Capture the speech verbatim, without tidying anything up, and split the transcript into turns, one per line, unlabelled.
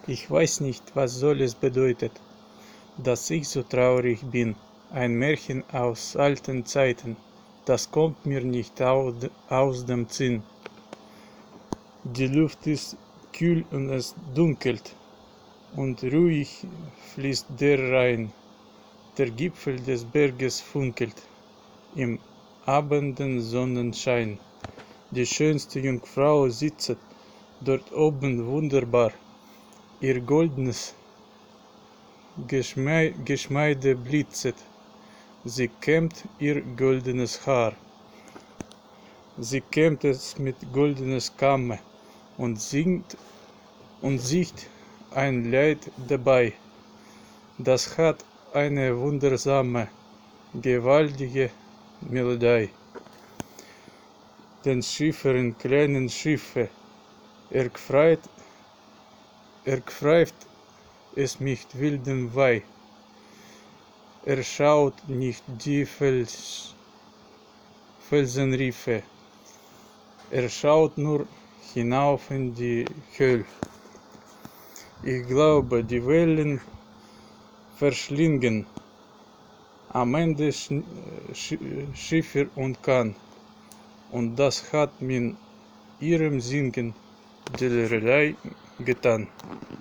Ich weiß nicht, was soll es bedeutet, dass ich so traurig bin. Ein Märchen aus alten Zeiten, das kommt mir nicht aus dem Sinn. Die Luft ist kühl und es dunkelt, und ruhig fließt der Rhein. Der Gipfel des Berges funkelt im Abendsonnenschein. Die schönste Jungfrau sitzt dort oben wunderbar. Ihr goldenes Geschmei Geschmeide blitzet, sie kämmt ihr goldenes Haar. Sie kämmt es mit goldenes Kamme und singt und singt ein Lied dabei. Das hat eine wundersame, gewaltige Melodie. Den Schiffern kleinen Schiffe erfreut, ergreift es mich wildem Weih. Er schaut nicht die Fels, Felsenriffe, er schaut nur hinauf in die Höhe. Ich glaube, die Wellen verschlingen am Ende Schiffer und Kahn, und das hat mit ihrem Singen derlei getan.